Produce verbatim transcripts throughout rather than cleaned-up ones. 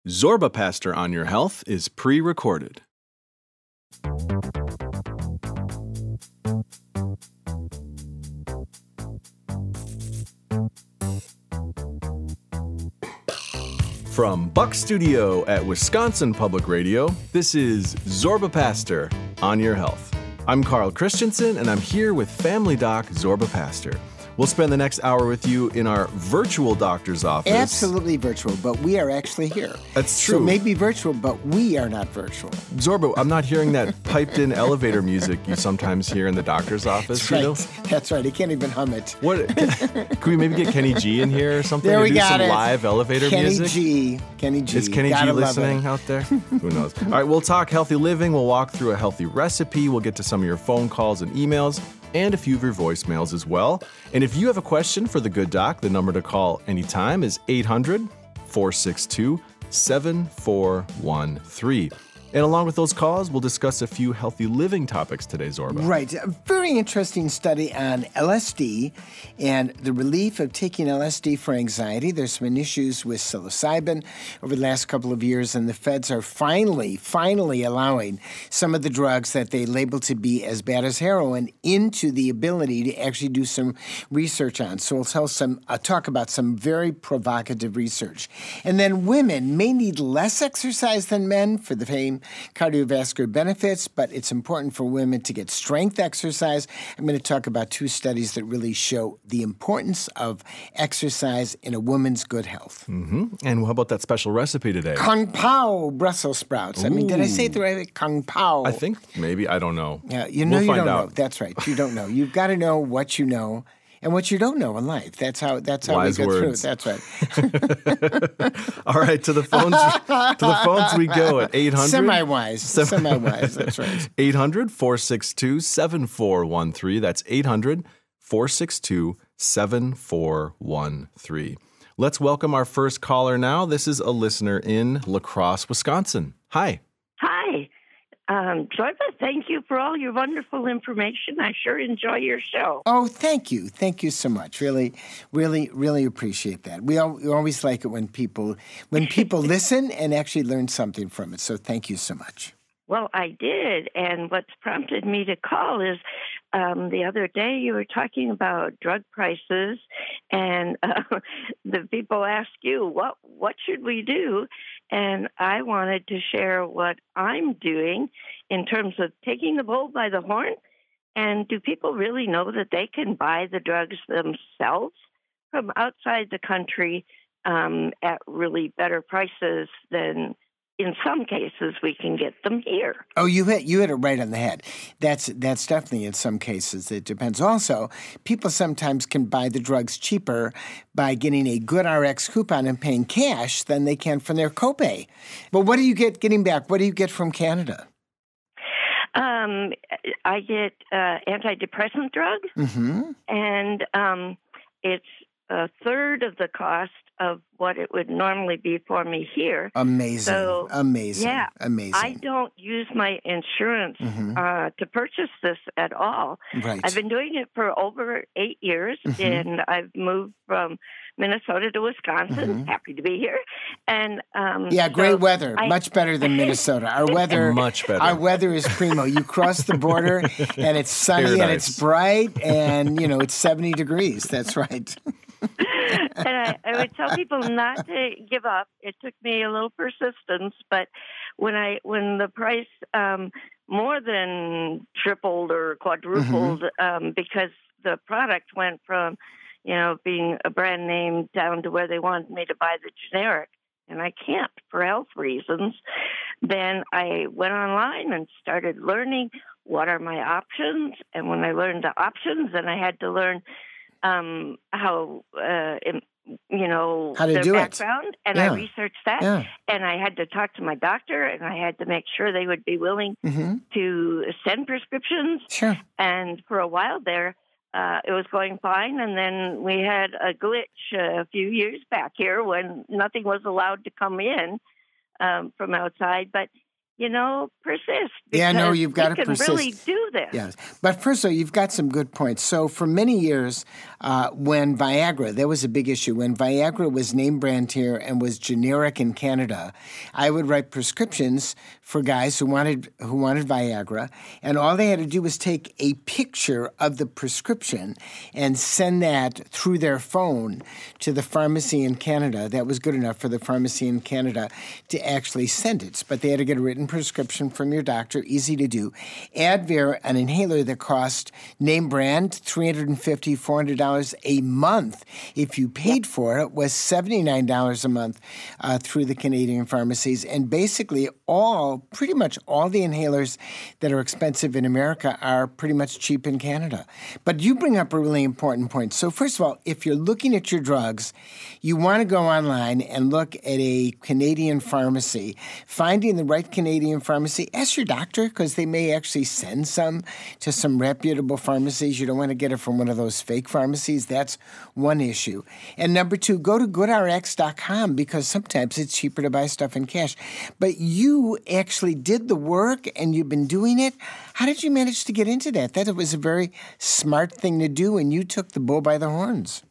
Zorba Pastor on Your Health is pre-recorded. From Buck Studio at Wisconsin Public Radio, this is Zorba Pastor on Your Health. I'm Carl Christensen, and I'm here with Family Doc Zorba Pastor. We'll spend the next hour with you in our virtual doctor's office. Absolutely virtual, but we are actually here. That's true. So maybe virtual, but we are not virtual. Zorba, I'm not hearing that piped-in elevator music you sometimes hear in the doctor's office. That's you right. know? That's right. I can't even hum it. What? Can we maybe get Kenny G in here or something? There or we do got some it. live elevator Kenny music? G. Kenny G. Is Kenny Gotta G love listening it. out there? Who knows? All right, we'll talk healthy living. We'll walk through a healthy recipe. We'll get to some of your phone calls and emails, and a few of your voicemails as well. And if you have a question for the Good Doc, the number to call anytime is eight hundred, four six two, seven four one three. And along with those calls, we'll discuss a few healthy living topics today, Zorba. Right. A very interesting study on L S D and the relief of taking L S D for anxiety. There's been issues with psilocybin over the last couple of years, and the feds are finally, finally allowing some of the drugs that they label to be as bad as heroin into the ability to actually do some research on. So we'll tell some, uh, talk about some very provocative research. And then women may need less exercise than men for the same cardiovascular benefits, but it's important for women to get strength exercise. I'm going to talk about two studies that really show the importance of exercise in a woman's good health. Mm-hmm. And how about that special recipe today? Kung Pao Brussels sprouts. I mean, did I say it the right way? Kung Pao. I think maybe. I don't know. Yeah, you know we'll you find don't out. know. That's right. You don't know. You've got to know what you know and what you don't know in life. That's how That's how Wise we get words. through it. That's right. All right, to the phones to the phones we go at eight hundred. Semi-wise. Semi-wise. That's right. eight hundred, four six two, seven four one three. That's eight hundred, four six two, seven four one three. Let's welcome our first caller now. This is a listener in La Crosse, Wisconsin. Hi. Hi. Um, Zorba, thank you for all your wonderful information. I sure enjoy your show. Oh, thank you. Thank you so much. Really, really, really appreciate that. We, al- we always like it when people when people listen and actually learn something from it. So thank you so much. Well, I did, and what's prompted me to call is um, the other day you were talking about drug prices, and uh, the people ask you, what what should we do? And I wanted to share what I'm doing in terms of taking the bull by the horn. And do people really know that they can buy the drugs themselves from outside the country um, at really better prices than in some cases we can get them here? Oh, you hit you hit it right on the head. That's that's definitely in some cases. It depends. Also, people sometimes can buy the drugs cheaper by getting a good R X coupon and paying cash than they can from their copay. But what do you get getting back? What do you get from Canada? Um, I get uh, antidepressant drugs, Mm-hmm. and um, it's a third of the cost of what it would normally be for me here. Amazing. So, Amazing. yeah, Amazing. I don't use my insurance Mhm. uh, to purchase this at all. Right. I've been doing it for over eight years, Mhm. and I've moved from Minnesota to Wisconsin. Mhm. Happy to be here. And um, Yeah, great so weather. I- Much better than Minnesota. Our weather, Much better. Our weather is primo. You cross the border, and it's sunny and Paradise. it's bright, and you know it's seventy degrees. That's right. and I, I would tell people not to give up. It took me a little persistence, but when I when the price um, more than tripled or quadrupled um, because the product went from you know being a brand name down to where they wanted me to buy the generic, and I can't for health reasons, then I went online and started learning what are my options. And when I learned the options, then I had to learn um, how, uh, in, you know, How to their do it. background. And Yeah. I researched that. Yeah. And I had to talk to my doctor, and I had to make sure they would be willing Mm-hmm. to send prescriptions. Sure. And for a while there, uh, it was going fine. And then we had a glitch uh, a few years back here when nothing was allowed to come in um, from outside. But you know, persist. Yeah, no, because you've got we to can persist. really do this. Yes. But first of all, you've got some good points. So for many years, uh, when Viagra, that was a big issue. When Viagra was name brand here and was generic in Canada, I would write prescriptions for guys who wanted who wanted Viagra, and all they had to do was take a picture of the prescription and send that through their phone to the pharmacy in Canada. That was good enough for the pharmacy in Canada to actually send it. But they had to get a written prescription from your doctor, easy to do. Advair, an inhaler that cost name brand three hundred fifty dollars, four hundred dollars a month if you paid for it, was seventy-nine dollars a month uh, through the Canadian pharmacies. And basically all, pretty much all the inhalers that are expensive in America are pretty much cheap in Canada. But you bring up a really important point. So first of all, if you're looking at your drugs, you want to go online and look at a Canadian pharmacy. Finding the right Canadian pharmacy, ask your doctor, because they may actually send some to some reputable pharmacies. You don't want to get it from one of those fake pharmacies. That's one issue. And number two, go to good R X dot com, because sometimes it's cheaper to buy stuff in cash. But you actually did the work and you've been doing it. How did you manage to get into that? That was a very smart thing to do, and you took the bull by the horns.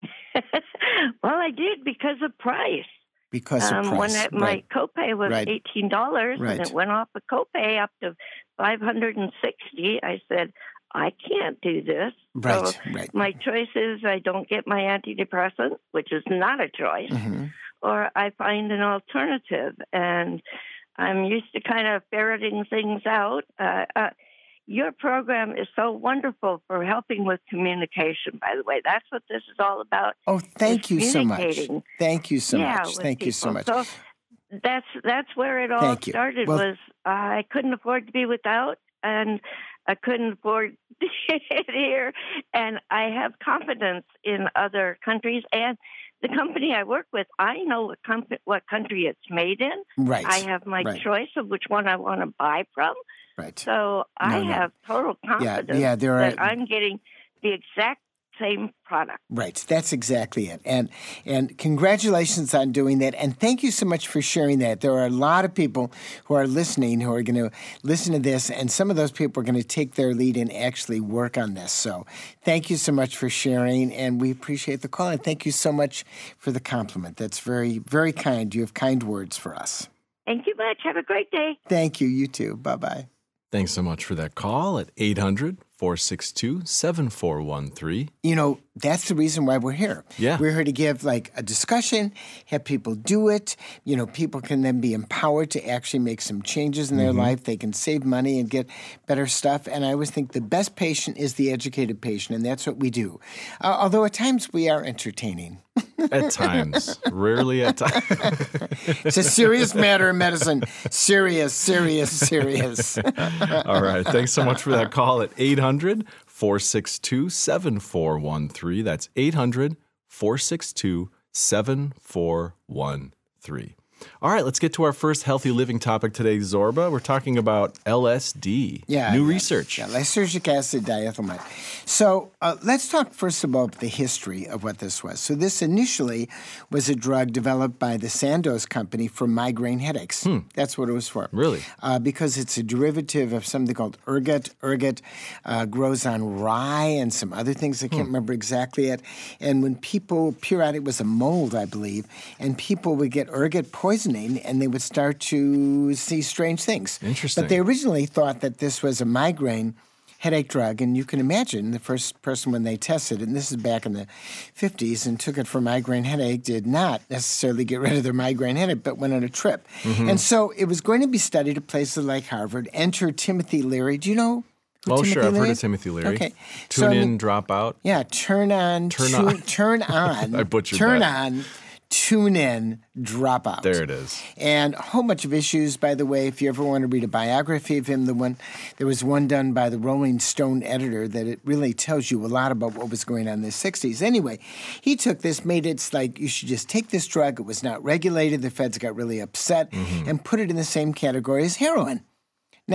Well, I did because of price. Because of um, price. When I, my right. copay was right. eighteen dollars, right. and it went off the copay up to five hundred sixty dollars, I said, I can't do this. Right, so right. My choice is I don't get my antidepressant, which is not a choice, mm-hmm. or I find an alternative. And I'm used to kind of ferreting things out. Uh, uh, your program is so wonderful for helping with communication, by the way. That's what this is all about. Oh, thank you so much. Thank you so yeah, much. Thank people. you so much. So that's that's where it all Thank you. started. Well, was uh, I couldn't afford to be without, and I couldn't afford to get it here. And I have confidence in other countries. And the company I work with, I know what, comp- what country it's made in. Right. I have my right. choice of which one I want to buy from. Right. So no, I no. have total confidence yeah, yeah, there are, that I'm getting the exact same product. Right. That's exactly it. And and congratulations on doing that. And thank you so much for sharing that. There are a lot of people who are listening who are going to listen to this, and some of those people are going to take their lead and actually work on this. So thank you so much for sharing, and we appreciate the call. And thank you so much for the compliment. That's very, very kind. You have kind words for us. Thank you much. Have a great day. Thank you. You too. Bye-bye. Thanks so much for that call at eight hundred, four six two, seven four one three. You know, that's the reason why we're here. Yeah. We're here to give like a discussion, have people do it. You know, people can then be empowered to actually make some changes in their mm-hmm. life. They can save money and get better stuff. And I always think the best patient is the educated patient, and that's what we do. Uh, although at times we are entertaining. At times. Rarely at times. It's a serious matter in medicine. Serious, serious, serious. All right. Thanks so much for that call at eight hundred, four six two, seven four one three. That's eight hundred, four six two, seven four one three. All right, let's get to our first healthy living topic today, Zorba. We're talking about L S D, yeah, new yeah, research. Yeah, lysergic acid diethylamide. So uh, let's talk first about the history of what this was. So this initially was a drug developed by the Sandoz company for migraine headaches. Hmm. That's what it was for. Really? Uh, because it's a derivative of something called ergot. Ergot uh, grows on rye and some other things. I can't hmm. remember exactly it. And when people, periodic was a mold, I believe, and people would get ergot poisoning, poisoning, and they would start to see strange things. Interesting. But they originally thought that this was a migraine headache drug, and you can imagine the first person when they tested it, and this is back in the fifties, and took it for migraine headache, did not necessarily get rid of their migraine headache, but went on a trip. Mm-hmm. And so it was going to be studied at places like Harvard. Enter Timothy Leary. Do you know who Oh, Timothy sure. I've Leary heard of is? Timothy Leary. Okay. Tune so, in, I mean, drop out. Yeah, turn on. Turn tune, on. Turn on. I butchered turn that. on. Tune in, drop out. There it is. And a whole bunch of issues, by the way. If you ever want to read a biography of him, the one there was one done by the Rolling Stone editor that it really tells you a lot about what was going on in the sixties. Anyway, he took this, made it like you should just take this drug. It was not regulated. The feds got really upset mm-hmm. and put it in the same category as heroin. Now,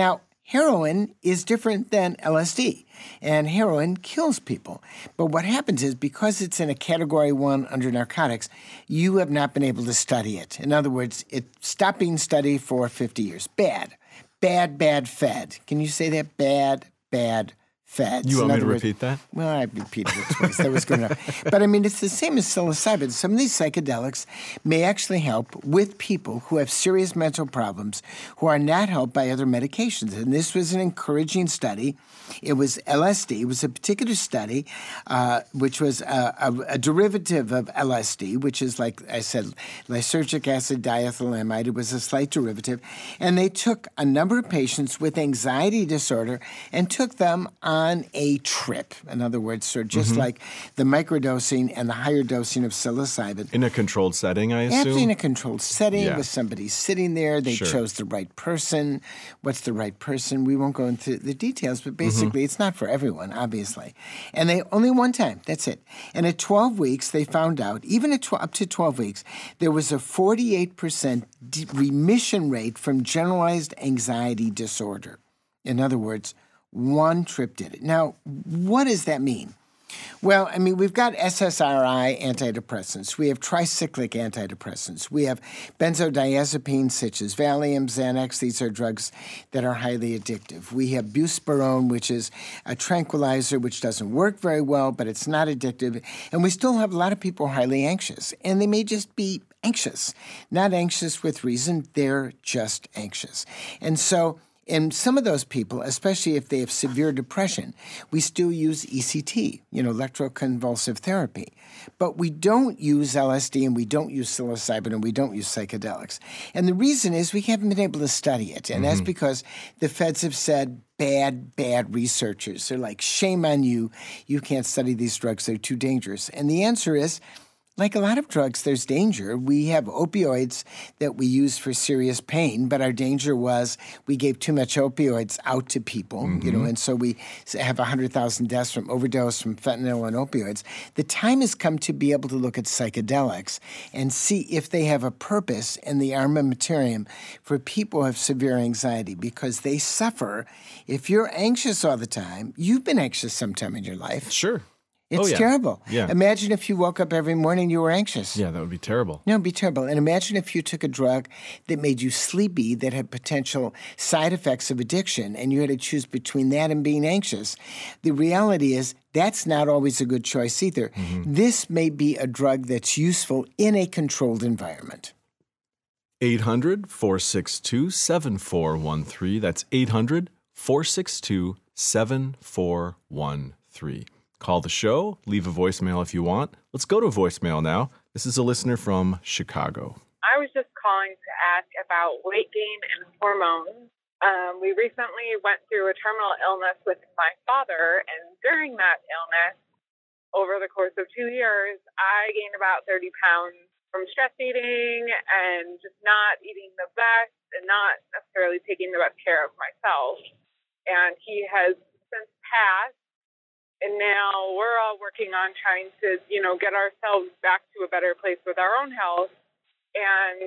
heroin is different than L S D, and heroin kills people. But what happens is, because it's in a Category one under narcotics, you have not been able to study it. In other words, it stopped being studied for fifty years. Bad. Bad, bad fed. Can you say that? Bad, bad feds. You want In me to other words- repeat that? Well, I repeated it twice. That was good enough. But I mean, it's the same as psilocybin. Some of these psychedelics may actually help with people who have serious mental problems who are not helped by other medications. And this was an encouraging study. It was L S D. It was a particular study, uh, which was a, a, a derivative of L S D, which is, like I said, lysergic acid diethylamide. It was a slight derivative. And they took a number of patients with anxiety disorder and took them on a trip. In other words, so just Mm-hmm. like the microdosing and the higher dosing of psilocybin. In a controlled setting, I assume? Absolutely in a controlled setting Yeah. with somebody sitting there. They Sure. chose the right person. What's the right person? We won't go into the details, but basically Mm-hmm. it's not for everyone, obviously. And they only one time, that's it. And at twelve weeks, they found out, even at tw- up to twelve weeks, there was a forty-eight percent de- remission rate from generalized anxiety disorder. In other words, one trip did it. Now, what does that mean? Well, I mean, we've got S S R I antidepressants. We have tricyclic antidepressants. We have benzodiazepines such as Valium, Xanax. These are drugs that are highly addictive. We have buspirone, which is a tranquilizer which doesn't work very well, but it's not addictive. And we still have a lot of people highly anxious, and they may just be anxious. Not anxious with reason, they're just anxious. And so in some of those people, especially if they have severe depression, we still use E C T, you know, electroconvulsive therapy. But we don't use L S D and we don't use psilocybin and we don't use psychedelics. And the reason is we haven't been able to study it. And that's because the feds have said, bad, bad researchers. They're like, shame on you. You can't study these drugs. They're too dangerous. And the answer is, like a lot of drugs, there's danger. We have opioids that we use for serious pain, but our danger was we gave too much opioids out to people, mm-hmm. you know, and so we have one hundred thousand deaths from overdose from fentanyl and opioids. The time has come to be able to look at psychedelics and see if they have a purpose in the armamentarium for people who have severe anxiety, because they suffer. If you're anxious all the time, you've been anxious sometime in your life. Sure. It's oh, yeah. terrible. Yeah. Imagine if you woke up every morning and you were anxious. Yeah, that would be terrible. No, it'd be terrible. And imagine if you took a drug that made you sleepy, that had potential side effects of addiction, and you had to choose between that and being anxious. The reality is that's not always a good choice either. Mm-hmm. This may be a drug that's useful in a controlled environment. eight hundred, four six two, seven four one three. That's eight hundred, four six two, seven four one three. Call the show, leave a voicemail if you want. Let's go to voicemail now. This is a listener from Chicago. I was just calling to ask about weight gain and hormones. Um, we recently went through a terminal illness with my father, and during that illness, over the course of two years, I gained about thirty pounds from stress eating and just not eating the best and not necessarily taking the best care of myself. And he has since passed. And now we're all working on trying to, you know, get ourselves back to a better place with our own health. And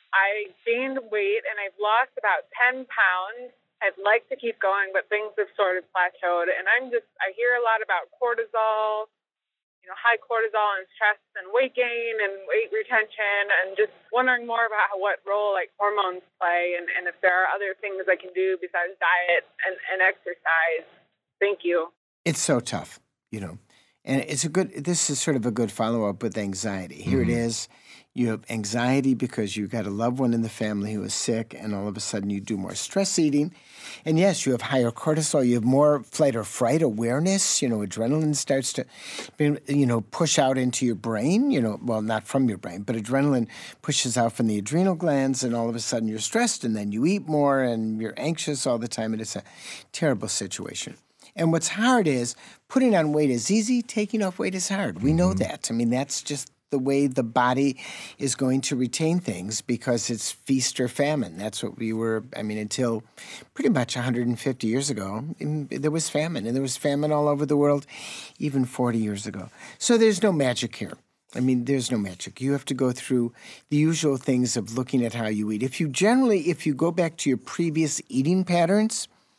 I gained weight and I've lost about ten pounds. I'd like to keep going, but things have sort of plateaued. And I'm just, I hear a lot about cortisol, you know, high cortisol and stress and weight gain and weight retention, and just wondering more about how, what role like hormones play, and, and if there are other things I can do besides diet and, and exercise. Thank you. It's so tough, you know, and it's a good, this is sort of a good follow-up with anxiety. Here mm-hmm. it is. You have anxiety because you've got a loved one in the family who is sick, and all of a sudden you do more stress eating. And yes, you have higher cortisol. You have more flight or fright awareness. You know, adrenaline starts to, you know, push out into your brain, you know, well, not from your brain, but adrenaline pushes out from the adrenal glands, and all of a sudden you're stressed, and then you eat more, and you're anxious all the time, and it's a terrible situation. And what's hard is putting on weight is easy, taking off weight is hard. We know that. I mean, that's just the way the body is going to retain things, because it's feast or famine. That's what we were, I mean, until pretty much one hundred fifty years ago, there was famine. And there was famine all over the world, even forty years ago. So there's no magic here. I mean, there's no magic. You have to go through the usual things of looking at how you eat. If you generally, if you go back to your previous eating patterns,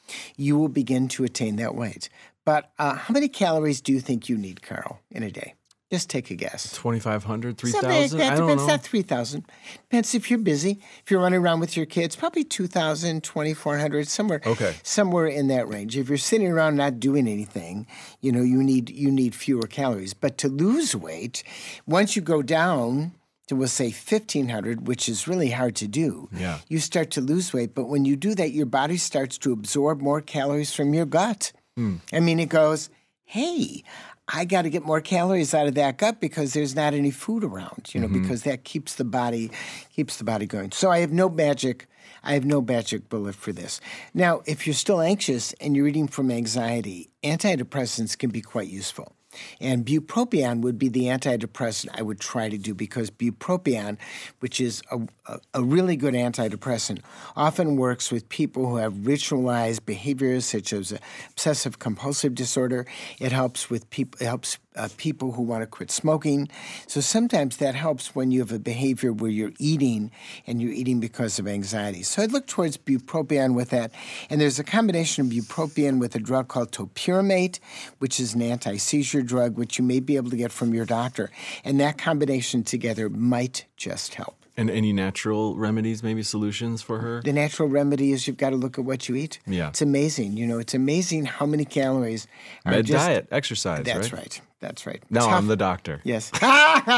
you will begin to attain that weight. But uh, how many calories do you think you need, Carl, in a day? Just take a guess. twenty-five hundred, three Something like thousand? that. I don't Depends, know. not three thousand. Depends if you're busy. If you're running around with your kids, probably two thousand, twenty-four hundred, somewhere, Okay. somewhere in that range. If you're sitting around not doing anything, you know, you need you need fewer calories. But to lose weight, once you go down to, we'll say, fifteen hundred, which is really hard to do, Yeah. you start to lose weight. But when you do that, your body starts to absorb more calories from your gut. Mm. I mean, it goes, hey, I got to get more calories out of that gut because there's not any food around, you know, Mm-hmm. because that keeps the body keeps the body going. So I have no magic I have no magic bullet for this. Now, if you're still anxious and you're eating from anxiety, antidepressants can be quite useful. And bupropion would be the antidepressant I would try to do because bupropion, which is a, a, a really good antidepressant, often works with people who have ritualized behaviors such as obsessive-compulsive disorder. It helps with people. It helps uh, people who want to quit smoking. So sometimes that helps when you have a behavior where you're eating and you're eating because of anxiety. So I'd look towards bupropion with that. And there's a combination of bupropion with a drug called topiramate, which is an anti-seizure drug, which you may be able to get from your doctor. And that combination together might just help. And any natural remedies, maybe solutions for her? The natural remedy is you've got to look at what you eat. Yeah. It's amazing. You know, it's amazing how many calories are Med just... diet, exercise, That's right? right. That's right. Now Tough- I'm the doctor. Yes. Do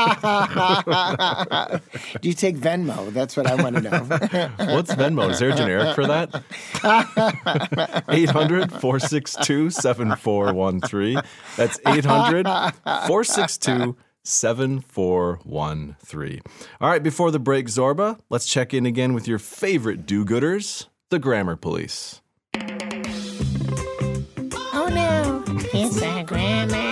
you take Venmo? That's what I want to know. What's Venmo? Is there a generic for that? eight hundred, four six two, seven four one three. That's eight hundred, four six two, seven four one three. All right, before the break, Zorba, let's check in again with your favorite do-gooders, the Grammar Police. Oh, no. It's a grammar.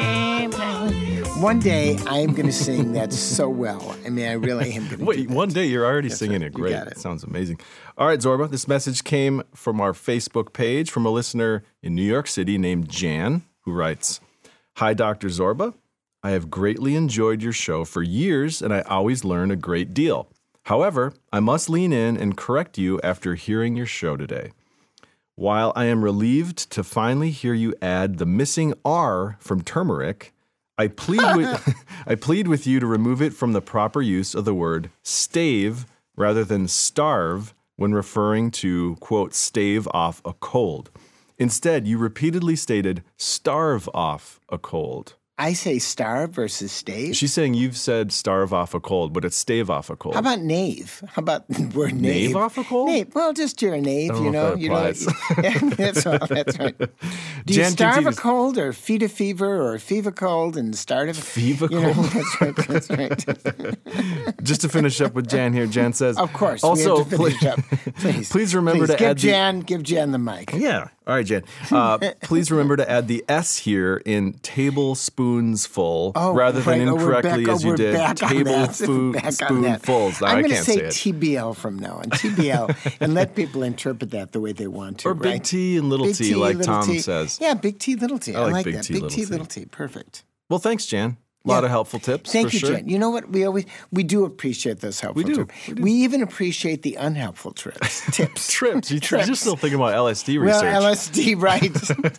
One day, I am going to sing that so well. I mean, I really am going to Wait, do that. one day you're already That's singing right. it. You Great. got it. Sounds amazing. All right, Zorba, this message came from our Facebook page from a listener in New York City named Jan, who writes, Hi, Doctor Zorba. I have greatly enjoyed your show for years, and I always learn a great deal. However, I must lean in and correct you after hearing your show today. While I am relieved to finally hear you add the missing R from turmeric, I plead with I plead with you to remove it from the proper use of the word stave rather than starve when referring to, quote, stave off a cold. Instead, you repeatedly stated starve off a cold. I say starve versus stave. She's saying you've said starve off a cold, but it's stave off a cold. How about knave? How about the word knave? Knave off a cold? Knave. Well, just you're a knave, I don't you know know. if that you know. applies. that's, all, that's right. Do you Jan starve continues- a cold or feed a fever or fever cold and start a Fever you know, cold? That's right. That's right. Just to finish up with Jan here, Jan says, Of course. Also, we have to finish pl- up. Please, please remember please, to give add the- Jan, give Jan the mic. Yeah. All right, Jan. Uh, please remember to add the S here in tablespoonsful Oh, rather right. than Oh, we're incorrectly back- as oh, you we're did back on that. tablespoon Back on that. spoonfuls. No, I'm I going to can't say say it. T B L from now on. T B L, and let people interpret that the way they want to. Or big right? T and little Big T, like little Tom T. says. Yeah, big T, little T. I I like like big that. T, big little T, T. little T. Perfect. Well, thanks, Jan. A lot Yeah. of helpful tips. Thank for you, sure. Jen. You know what? We always we do appreciate those helpful We do. tips. We do. We even appreciate the unhelpful trips. Tips. Trips. You, Trips. You're still thinking about L S D Well, research. L S D, right?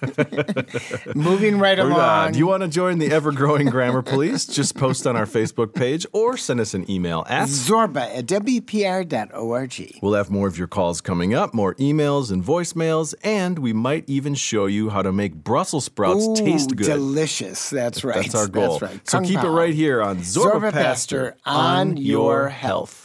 Moving right Or, uh, along. do you want to join the ever-growing Grammar Police? Just post on our Facebook page or send us an email at Zorba at W P R dot org. We'll have more of your calls coming up, more emails and voicemails, and we might even show you how to make Brussels sprouts Ooh, taste good. delicious. That's right. That's our goal. That's right. So Kung keep it Pao. right here on Zorba, Zorba Pastor, Pastor on your health.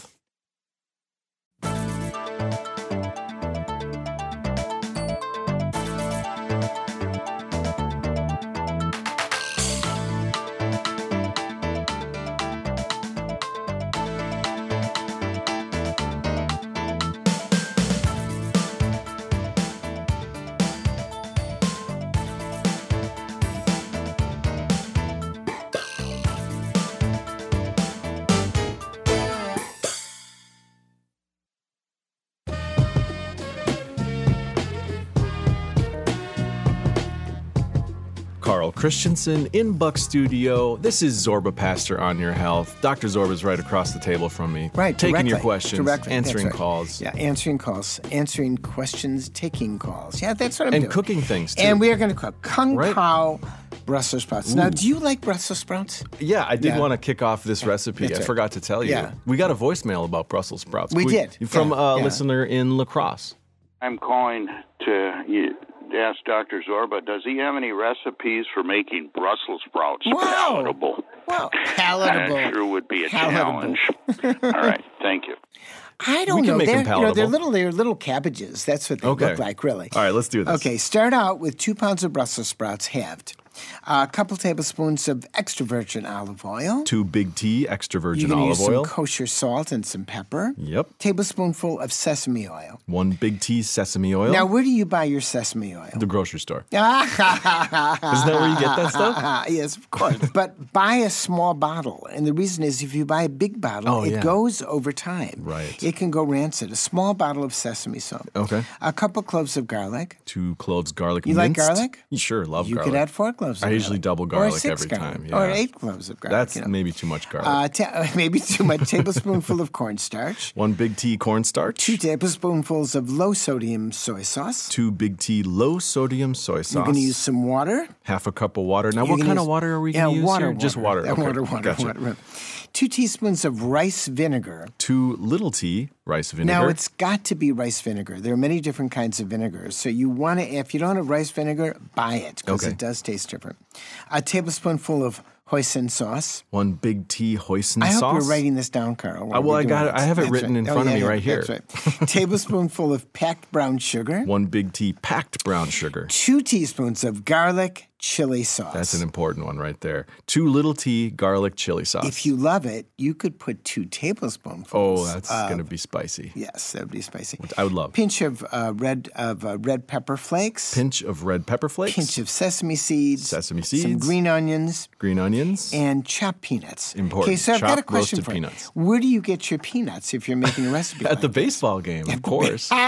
Carl Christensen in Buck Studio. This is Zorba Pastor on Your Health. Doctor Zorba's right across the table from me. Right, Taking directly, your questions, directly. answering That's right. calls. Yeah, answering calls, answering questions, taking calls. Yeah, that's what I'm and doing. cooking things, too. And we are going to cook Kung Right. Pao Brussels sprouts. Now, do you like Brussels sprouts? Yeah, I did Yeah. want to kick off this recipe. That's I right. forgot to tell you. Yeah. We got a voicemail about Brussels sprouts. We did. From Yeah, a yeah. listener in La Crosse. I'm calling to you, ask Doctor Zorba, does he have any recipes for making Brussels sprouts Wow. palatable? Well, palatable. That sure would be a Palatable. challenge. All right, thank you. I don't We can know. make They're, them you know, they're palatable. little, they're little cabbages. That's what they Okay. look like, really. All right, let's do this. Okay, start out with two pounds of Brussels sprouts halved, a couple tablespoons of extra virgin olive oil. Two big T extra You're virgin going to olive use oil. some kosher salt and some pepper. Yep. Tablespoonful of sesame oil. One big T sesame oil. Now, where do you buy your sesame oil? The grocery store. Isn't that where you get that stuff? Yes, of course. But buy a small bottle. And the reason is if you buy a big bottle, Oh, it yeah. goes over time. Right. It can go rancid. A small bottle of sesame salt. Okay. A couple cloves of garlic. Two cloves garlic You like minced. garlic? Sure, love You garlic. could add four cloves of I garlic. usually double Or garlic six every garlic. time, Or yeah. eight cloves of garlic. That's you know. maybe too much garlic. Uh, ta- maybe too much. Tablespoonful of cornstarch. One big T cornstarch. Two tablespoonfuls of low sodium soy sauce. Two big T low sodium soy sauce. You're going to use some water. half a cup of water. Now, You're what gonna kind of use- water are we yeah, going to use water, here? Just water. Yeah, Okay, water, water, gotcha. water, water. Two teaspoons of rice vinegar. Two little T rice vinegar. Now, it's got to be rice vinegar. There are many different kinds of vinegars. So you want to, if you don't have rice vinegar, buy it because Okay. it does taste different. A tablespoonful of hoisin sauce. One big T hoisin I sauce. hope you're writing this down, Carl. while Uh, well, we're I got doing it. I this. have it That's written right. in Oh, front of yeah, me yeah, right here. That's right. Tablespoonful of packed brown sugar. One big T packed brown sugar. Two teaspoons of garlic chili sauce. That's an important one right there. Two little T garlic chili sauce. If you love it, you could put two tablespoonfuls. Oh, that's of- going to be spicy. Yes, that would be spicy. I would love. Pinch of uh, red of uh, red pepper flakes. Pinch of red pepper flakes. Pinch of sesame seeds. Sesame Some seeds. green onions. Green onions. And chopped peanuts. Important. Okay, so I've got a Chopped question roasted for peanuts. you. Where do you get your peanuts if you're making a recipe? At like the this? baseball game, of course. You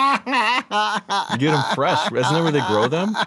get them fresh. Isn't that where they grow them?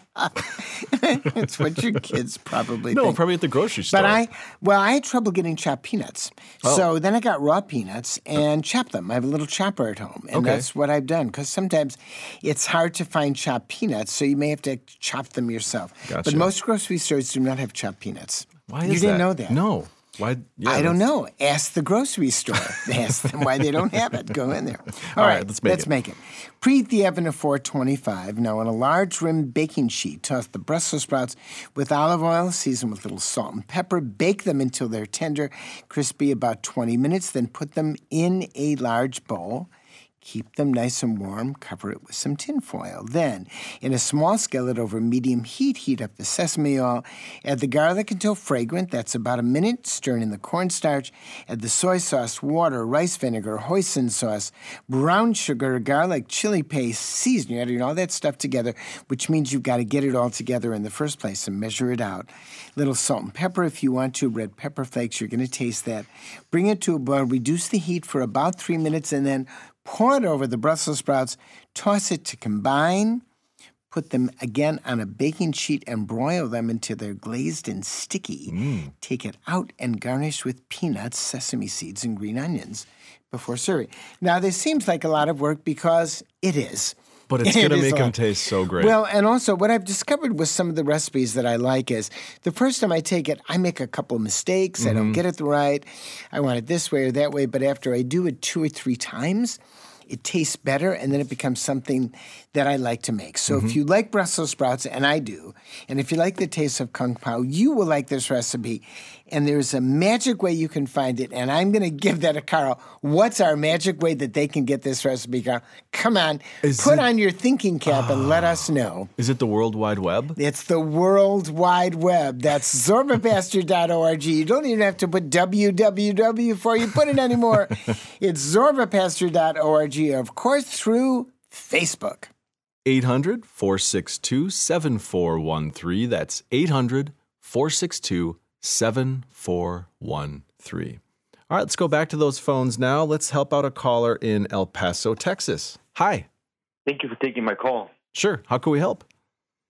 It's what your kids probably No, think. probably at the grocery store. But I, well, I had trouble getting chopped peanuts. Oh. So then I got raw peanuts and chopped them. I have a little chopper at home, and Okay. that's what I've done. Because sometimes it's hard to find chopped peanuts, so you may have to chop them yourself. Gotcha. But most grocery stores do not have chopped peanuts. Why you is didn't that? know that? No. Why? Yeah, I don't that's- know. Ask the grocery store. Ask them why they don't have it. Go in there. All, All right, let's make let's it. make it. Preheat the oven to four twenty-five. Now, on a large rim baking sheet, toss the Brussels sprouts with olive oil, season with a little salt and pepper. Bake them until they're tender, crispy, about twenty minutes. Then put them in a large bowl. Keep them nice and warm. Cover it with some tin foil. Then, in a small skillet over medium heat, heat up the sesame oil. Add the garlic until fragrant. That's about a minute. Stir in the cornstarch. Add the soy sauce, water, rice vinegar, hoisin sauce, brown sugar, garlic, chili paste, seasoning. Adding all that stuff together, which means you've got to get it all together in the first place and measure it out. Little salt and pepper if you want to. Red pepper flakes, you're going to taste that. Bring it to a boil. Reduce the heat for about three minutes and then pour it over the Brussels sprouts, toss it to combine, put them again on a baking sheet and broil them until they're glazed and sticky. Mm. Take it out and garnish with peanuts, sesame seeds, and green onions before serving. Now, this seems like a lot of work because it is. But it's It going to is make a them lot. taste so great. Well, and also what I've discovered with some of the recipes that I like is the first time I take it, I make a couple of mistakes. I Mm-hmm. don't get it right. I want it this way or that way. But after I do it two or three times, it tastes better, and then it becomes something that I like to make. So Mm-hmm. if you like Brussels sprouts, and I do, and if you like the taste of Kung Pao, you will like this recipe. And there's a magic way you can find it, and I'm going to give that to Carl. What's our magic way that they can get this recipe, Carl? Come on, Is put it- on your thinking cap and let us know. Is it the World Wide Web? It's the World Wide Web. That's zorba pastor dot org. You don't even have to put w w w before you put it anymore. It's zorba pastor dot org, of course, through Facebook. eight hundred, four six two, seven four one three. That's eight hundred, four six two, seven four one three. All right, let's go back to those phones now. Let's help out a caller in El Paso, Texas. Hi. Thank you for taking my call. Sure. How can we help?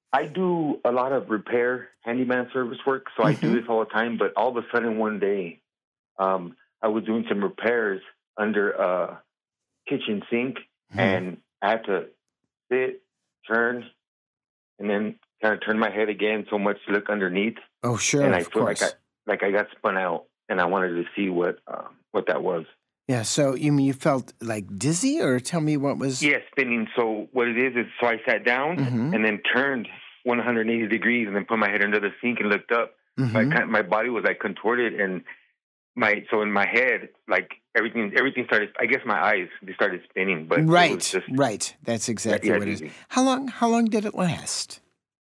I do a lot of repair, handyman service work, so mm-hmm. I do this all the time. But all of a sudden, one day, um, I was doing some repairs under a kitchen sink, mm-hmm. and I had to sit, turn, and then kind of turn my head again so much to look underneath. Oh, sure, and I of feel course. like I, like I got spun out, and I wanted to see what uh, what that was. Yeah, so you mean you felt like dizzy, or tell me what was... Yeah, spinning. So what it is is, so I sat down mm-hmm. and then turned one hundred eighty degrees and then put my head under the sink and looked up. Mm-hmm. My, my body was like contorted, and my so in my head, like everything everything started, I guess my eyes, they started spinning. But Right, it was just, right. That's exactly yeah, what it is. How long, how long did it last?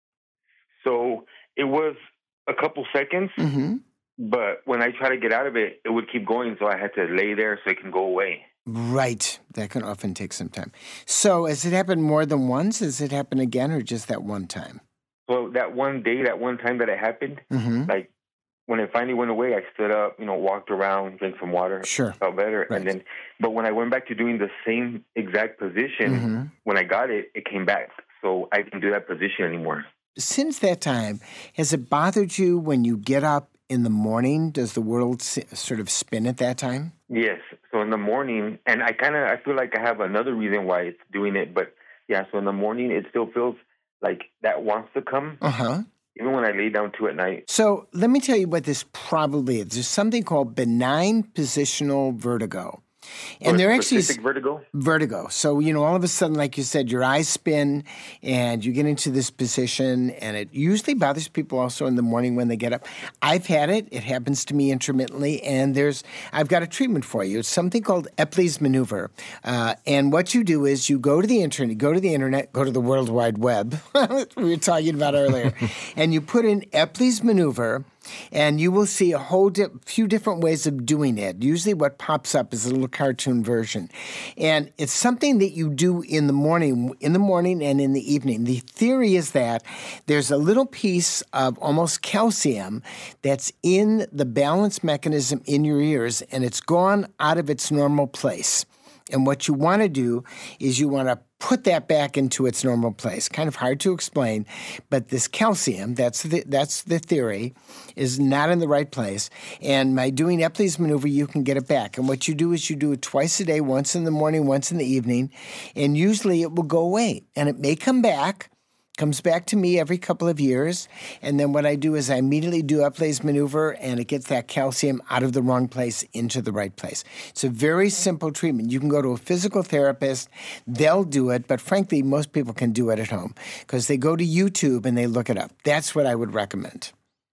So it was a couple seconds. Mm-hmm. But when I try to get out of it, it would keep going, so I had to lay there so it can go away. Right. That can often take some time. So has it happened more than once? Has it happened again, or just that one time? So that one day, that one time that it happened, mm-hmm. like when it finally went away, I stood up, you know, walked around, drank some water, sure. felt better. Right. And then, but when I went back to doing the same exact position, mm-hmm. when I got it, it came back. So I didn't do that position anymore. Since that time, has it bothered you when you get up in the morning? Does the world sort of spin at that time? Yes. So in the morning, and I kind of, I feel like I have another reason why it's doing it, but yeah, so in the morning, it still feels like that wants to come, uh-huh. even when I lay down too at night. So let me tell you what this probably is. There's something called benign positional vertigo. And they're actually vertigo. Vertigo. So, you know, all of a sudden, like you said, your eyes spin and you get into this position, and it usually bothers people also in the morning when they get up. I've had it. It happens to me intermittently, and there's I've got a treatment for you. It's something called Epley's maneuver. Uh, and what you do is you go to the internet, go to the internet, go to the World Wide Web, we were talking about earlier, and you put in Epley's maneuver. And you will see a whole di- few different ways of doing it. Usually what pops up is a little cartoon version. And it's something that you do in the morning, in the morning and in the evening. The theory is that there's a little piece of almost calcium that's in the balance mechanism in your ears, and it's gone out of its normal place. And what you want to do is you want to put that back into its normal place. Kind of hard to explain, but this calcium, that's the, that's the theory, is not in the right place. And by doing Epley's maneuver, you can get it back. And what you do is you do it twice a day, once in the morning, once in the evening, and usually it will go away. And it may come back. Comes back to me every couple of years, and then what I do is I immediately do Epley's maneuver, and it gets that calcium out of the wrong place into the right place. It's a very simple treatment. You can go to a physical therapist. They'll do it, but frankly, most people can do it at home because they go to YouTube and they look it up. That's what I would recommend.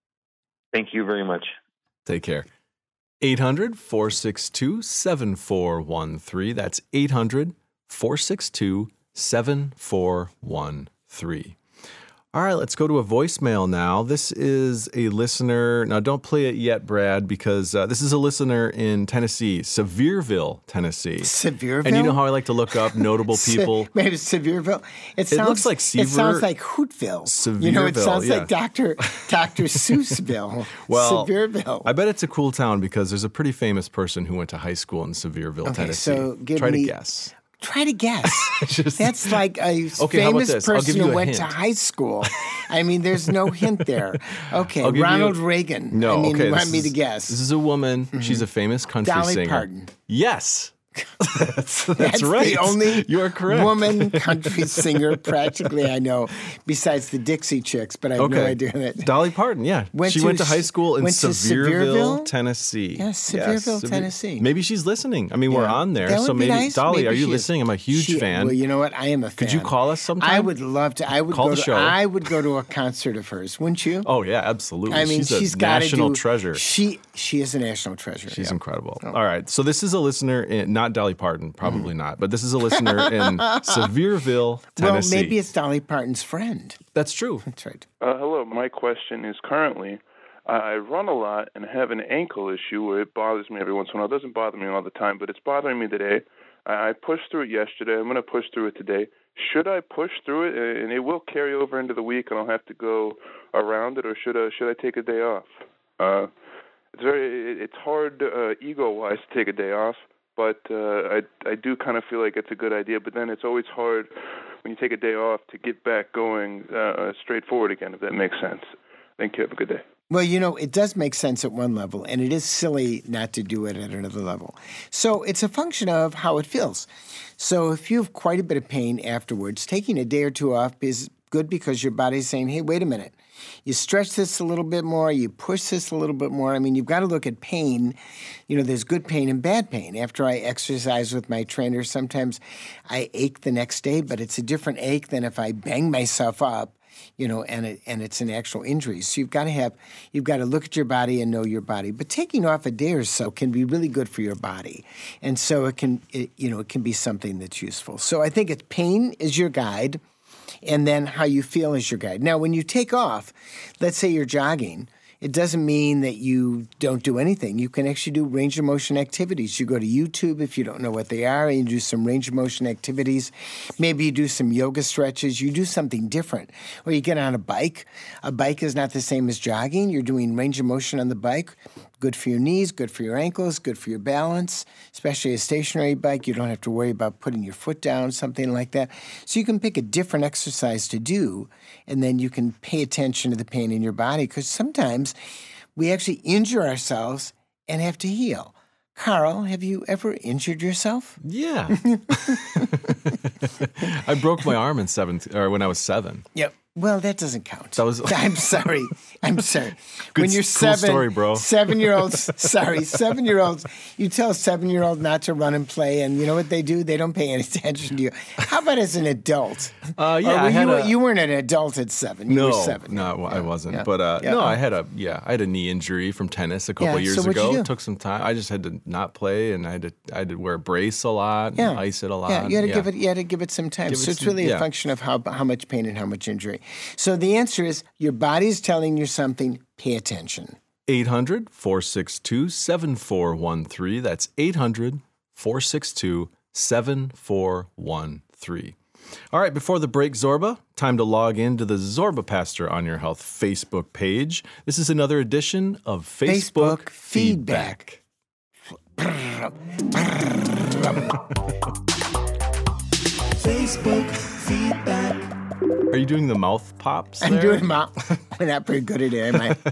Thank you very much. Take care. eight hundred, four six two, seven four one three. That's eight hundred, four six two, seven four one three. All right, let's go to a voicemail now. This is a listener. Now, don't play it yet, Brad, because uh, this is a listener in Tennessee, Sevierville, Tennessee. Sevierville? And you know how I like to look up notable people? Se- maybe Sevierville. It, sounds, it looks like Sever- It sounds like Hootville. Sevierville, you know, it sounds yeah. like Doctor Doctor Seussville. Well, Sevierville. I bet it's a cool town because there's a pretty famous person who went to high school in Sevierville, okay, Tennessee. So give Try me, to guess. Try to guess. Just, That's like a okay, famous person who went hint. to high school. I mean, there's no hint there. Okay, Ronald you, Reagan. No, I mean, okay. you want this me is, to guess? This is a woman. Mm-hmm. She's a famous country Dolly singer. Parton. Yes. that's, that's, that's right. the only you are correct. woman country singer practically I know, besides the Dixie Chicks, but I have okay. no idea that. Dolly Parton, yeah. Went she to, went to high school in Sevierville, Sevierville, Tennessee. Yes, Sevierville, yes, Tennessee. Maybe she's listening. I mean, yeah. we're on there. That would so be maybe, nice. Dolly, maybe are you is. listening? I'm a huge she, fan. Well, you know what? I am a fan. Could you call us sometime? I would love to. I would call go the to, show. I would go to a concert of hers, wouldn't you? Oh, yeah, absolutely. I mean, she's, she's a got national do, treasure. She she is a national treasure. She's yeah. incredible. Oh. All right. So this is a listener, in, not Dolly Parton, probably mm. not, but this is a listener in Sevierville, Tennessee. Well, maybe it's Dolly Parton's friend. That's true. That's right. Uh, hello. My question is currently, uh, I run a lot and have an ankle issue where it bothers me every once in a while. It doesn't bother me all the time, but it's bothering me today. I, I pushed through it yesterday. I'm going to push through it today. Should I push through it, and it will carry over into the week, and I'll have to go around it, or should I, should I take a day off? Uh, it's very, it's hard uh, ego-wise to take a day off, but uh, I I do kind of feel like it's a good idea. But then it's always hard when you take a day off to get back going uh, straightforward again, if that makes sense. Thank you. Have a good day. Well, you know, it does make sense at one level, and it is silly not to do it at another level. So it's a function of how it feels. So if you have quite a bit of pain afterwards, taking a day or two off is good because your body's saying, hey, wait a minute. You stretch this a little bit more, you push this a little bit more. I mean, you've got to look at pain. You know, there's good pain and bad pain. After I exercise with my trainer, sometimes I ache the next day, but it's a different ache than if I bang myself up. You know, and it, and it's an actual injury. So you've got to have, you've got to look at your body and know your body. But taking off a day or so can be really good for your body, and so it can, it, you know, it can be something that's useful. So I think it's pain is your guide, and then how you feel is your guide. Now, when you take off, let's say you're jogging. It doesn't mean that you don't do anything. You can actually do range of motion activities. You go to YouTube if you don't know what they are, and you do some range of motion activities. Maybe you do some yoga stretches. You do something different. Or you get on a bike. A bike is not the same as jogging. You're doing range of motion on the bike. Good for your knees, good for your ankles, good for your balance, especially a stationary bike. You don't have to worry about putting your foot down, something like that. So you can pick a different exercise to do, and then you can pay attention to the pain in your body, because sometimes we actually injure ourselves and have to heal. Carl, have you ever injured yourself? Yeah. I broke my arm in seventh, or when I was seven. Yep. Well, that doesn't count. That was. I'm sorry. I'm sorry. Good, when you're cool seven, story, bro. seven-year-olds, sorry, seven-year-olds, you tell a seven-year-old not to run and play, and you know what they do? They don't pay any attention to you. How about as an adult? Uh, yeah, or I had you, a, you weren't an adult at seven. You no, were seven. No, yeah. I wasn't. Yeah. But uh, yeah. no, I had a yeah, I had a knee injury from tennis a couple Yeah, of years so what'd ago. you do? Took some time. I just had to not play, and I had to I had to wear a brace a lot, Yeah. and ice it a lot. Yeah, you had to yeah. give it. You had to give it some time. Give so it it's some- really yeah. a function of how how much pain and how much injury. So the answer is your body's telling you something. Pay attention. eight hundred, four six two, seven four one three. That's eight hundred, four six two, seven four one three. All right, before the break, Zorba, time to log into the Zorba Pastor on Your Health Facebook page. This is another edition of Facebook, Facebook Feedback. Facebook Feedback. Are you doing the mouth pops I'm there? doing my. We're not very good at it, am I?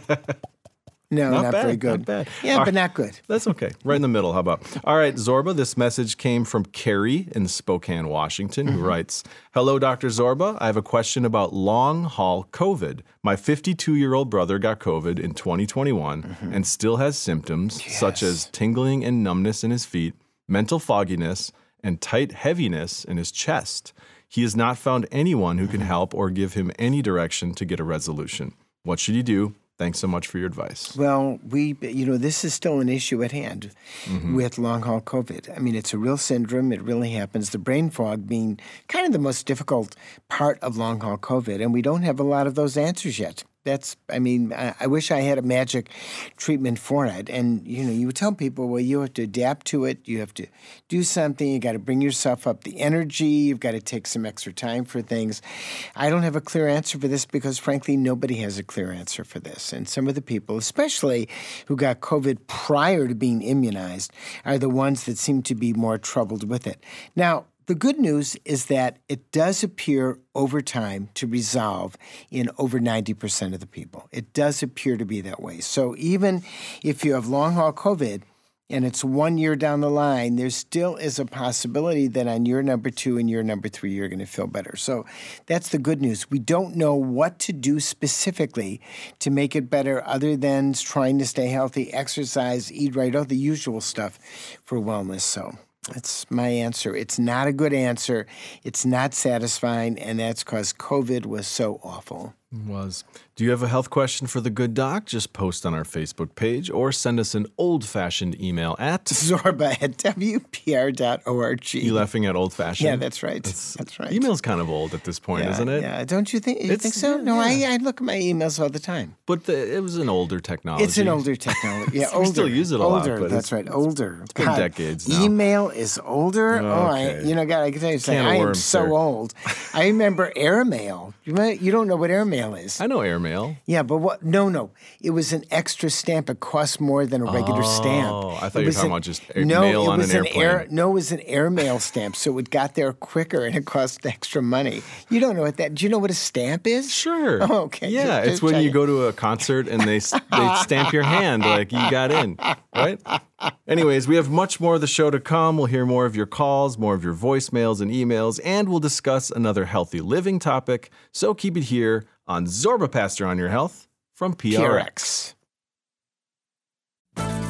No, Not not, bad, very good. not bad. Yeah, All but right. not good. That's okay. Right in the middle. How about? All right, Zorba, this message came from Carrie in Spokane, Washington, who writes, Hello, Doctor Zorba. I have a question about long-haul COVID. My fifty-two-year-old brother got COVID in twenty twenty-one and still has symptoms such as tingling and numbness in his feet, mental fogginess, and tight heaviness in his chest. He has not found anyone who can help or give him any direction to get a resolution. What should he do? Thanks so much for your advice. Well, we, you know, this is still an issue at hand Mm-hmm. with long-haul COVID. I mean, it's a real syndrome. It really happens. The brain fog being kind of the most difficult part of long-haul COVID, and we don't have a lot of those answers yet. That's, I mean, I, I wish I had a magic treatment for it. And, you know, you would tell people, well, you have to adapt to it. You have to do something. You got to bring yourself up the energy. You've got to take some extra time for things. I don't have a clear answer for this because, frankly, nobody has a clear answer for this. And some of the people, especially who got COVID prior to being immunized, are the ones that seem to be more troubled with it. Now, the good news is that it does appear over time to resolve in over ninety percent of the people. It does appear to be that way. So even if you have long-haul COVID and it's one year down the line, there still is a possibility that on year number two and year number three, you're going to feel better. So that's the good news. We don't know what to do specifically to make it better other than trying to stay healthy, exercise, eat right, all the usual stuff for wellness. So that's my answer. It's not a good answer. It's not satisfying, and that's because COVID was so awful. It was. Do you have a health question for the good doc? Just post on our Facebook page or send us an old-fashioned email at Zorba at W P R dot org. You laughing at old-fashioned? Yeah, that's right. That's, that's right. Email's kind of old at this point, yeah, isn't it? Yeah, don't you think? You It's- think so? yeah, No, yeah. I, I look at my emails all the time. But the, it was an older technology. It's an older technology. Yeah, We older. still use it a lot, older. but That's it's- right. Older. it's been God, decades now. Email is older. Oh, I, Okay. you know, God, I can tell you something. Can of I am worms, so sir. old. I remember airmail. You might, you don't know what airmail airmail is. I know airmail. Yeah, but what? No, no. It was an extra stamp. It cost more than a regular oh, stamp. I thought It you were was talking an- about just air- no, mail it on was an an airplane. air. No, it was an airmail stamp, so it got there quicker and it cost extra money. You don't know what that? Do you know what a stamp is? Sure. Oh, okay. Yeah, Just- it's just when you checking. go to a concert and they s- they stamp your hand like you got in, right? Anyways, we have much more of the show to come. We'll hear more of your calls, more of your voicemails and emails, and we'll discuss another healthy living topic. So keep it here on Zorba Pastor on Your Health from P R X. P R X.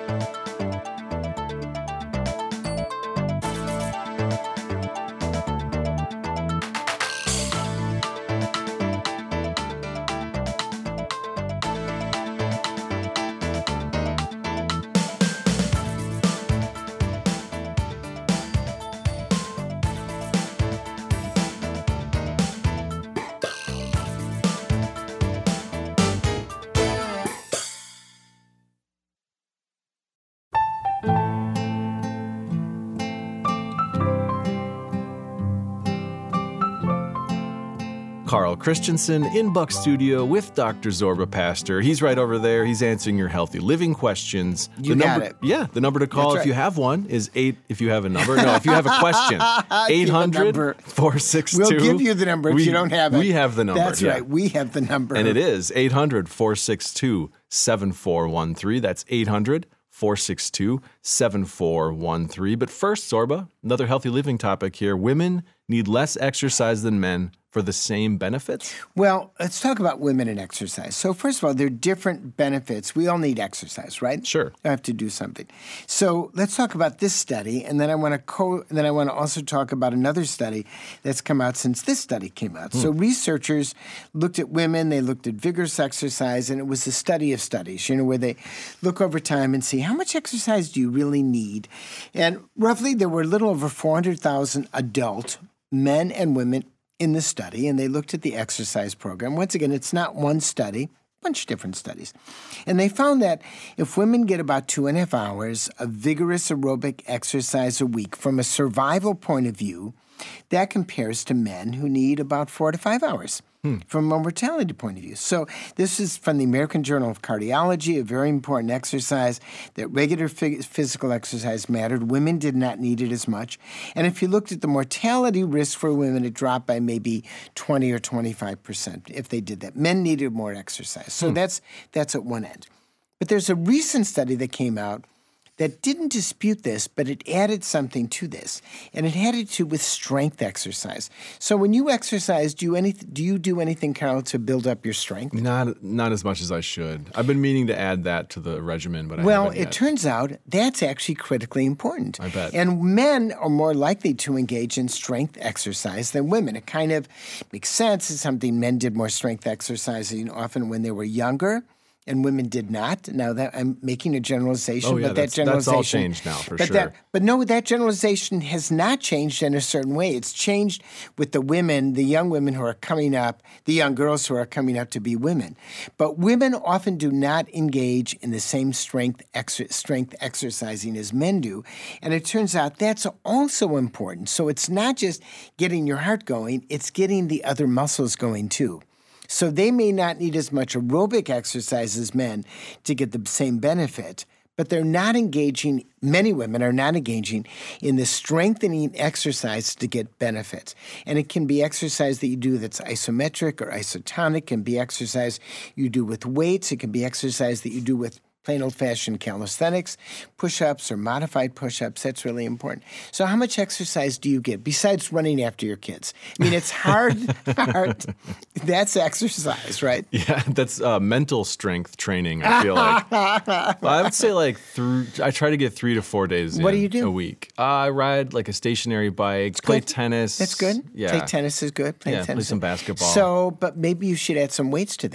Carl Christensen in Buck Studio with Doctor Zorba Pastor. He's right over there. He's answering your healthy living questions. You the got number, it. Yeah, the number to call That's if right. you have one is eight. If you have a number, no, if you have a question, eight hundred, four six two. We'll give you the number if we, you don't have it. We have the number. That's yeah. right. We have the number. And it is eight hundred, four six two, seven four one three. That's eight hundred, four six two, seven four one three. But first, Zorba, another healthy living topic here. Women need less exercise than men for the same benefits? Well, let's talk about women and exercise. So first of all, there are different benefits. We all need exercise, right? Sure. I have to do something. So let's talk about this study, and then I want to co- then I want to also talk about another study that's come out since this study came out. Hmm. So researchers looked at women, they looked at vigorous exercise, and it was a study of studies, you know, where they look over time and see how much exercise do you really need. And roughly there were a little over four hundred thousand adult men and women in the study, and they looked at the exercise program. Once again, it's not one study, a bunch of different studies. And they found that if women get about two and a half hours of vigorous aerobic exercise a week from a survival point of view, that compares to men who need about four to five hours. Hmm. From a mortality point of view. So this is from the American Journal of Cardiology, a very important exercise, that regular phys- physical exercise mattered. Women did not need it as much. And if you looked at the mortality risk for women, it dropped by maybe twenty or twenty-five percent if they did that. Men needed more exercise. So hmm. that's that's at one end. But there's a recent study that came out that didn't dispute this, but it added something to this, and it had to do with strength exercise. So when you exercise, do you any do you do anything, Carol, to build up your strength? Not not as much as I should. I've been meaning to add that to the regimen, but I well, haven't yet. It turns out that's actually critically important. I bet. And men are more likely to engage in strength exercise than women. It kind of makes sense. It's something men did more strength exercising often when they were younger. And women did not. Now that I'm making a generalization, oh, yeah, but that that's, generalization that's all changed now for but sure. That, but no, that generalization has not changed in a certain way. It's changed with the women, the young women who are coming up, the young girls who are coming up to be women. But women often do not engage in the same strength ex- strength exercising as men do, and it turns out that's also important. So it's not just getting your heart going; it's getting the other muscles going too. So they may not need as much aerobic exercise as men to get the same benefit, but they're not engaging, many women are not engaging in the strengthening exercise to get benefits. And it can be exercise that you do that's isometric or isotonic, it can be exercise you do with weights, it can be exercise that you do with plain old-fashioned calisthenics, push-ups or modified push-ups. That's really important. So how much exercise do you get besides running after your kids? I mean, it's hard, hard. That's exercise, right? Yeah, that's uh, mental strength training, I feel like. Well, I would say like through, I try to get three to four days What in do you do? a week. Uh, I ride like a stationary bike, It's play good. tennis. That's good. Yeah. Play tennis is good. Play Yeah, play tennis. some basketball. So, but maybe you should add some weights to that.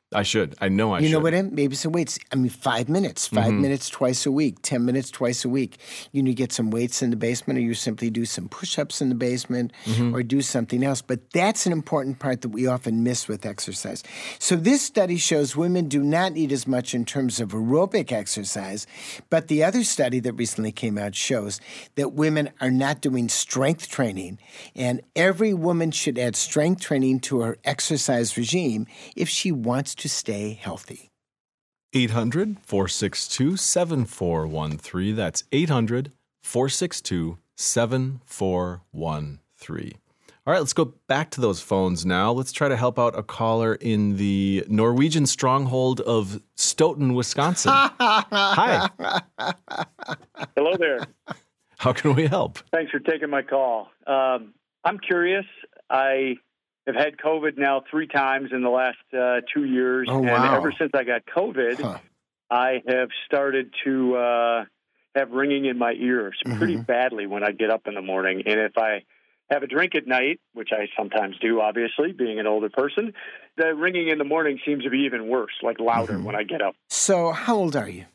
I should. I know I you should. You know what? I mean? Maybe some weights. I mean, five minutes. Five mm-hmm. minutes twice a week. Ten minutes twice a week. You need to get some weights in the basement, or you simply do some push-ups in the basement, mm-hmm. or do something else. But that's an important part that we often miss with exercise. So this study shows women do not need as much in terms of aerobic exercise, but the other study that recently came out shows that women are not doing strength training, and every woman should add strength training to her exercise regime if she wants to stay healthy. eight hundred, four six two, seven four one three. That's eight hundred, four six two, seven four one three. All right, let's go back to those phones now. Let's try to help out a caller in the Norwegian stronghold of Stoughton, Wisconsin. Hi. Hello there. How can we help? Thanks for taking my call. Um, I'm curious. I have had COVID now three times in the last uh, two years. Oh, and wow. ever since I got COVID, huh. I have started to uh, have ringing in my ears pretty mm-hmm. badly when I get up in the morning. And if I have a drink at night, which I sometimes do, obviously, being an older person, the ringing in the morning seems to be even worse, like louder mm-hmm. when I get up. So how old are you?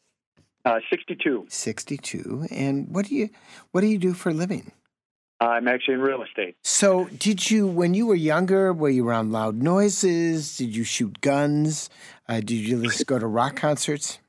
Uh, sixty-two. sixty-two. And what do you what do you do for a living? I'm actually in real estate. So did you, when you were younger, were you around loud noises? Did you shoot guns? Uh, did you just go to rock concerts?